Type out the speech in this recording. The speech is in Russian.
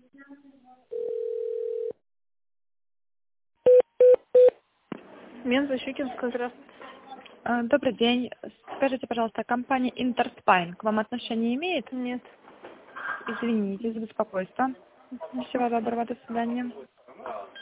Менза Щукинская, здравствуйте. Добрый день. Скажите, пожалуйста, компания Интерспайн к вам отношения имеет? Нет. Извините за беспокойство. Всего доброго, до свидания.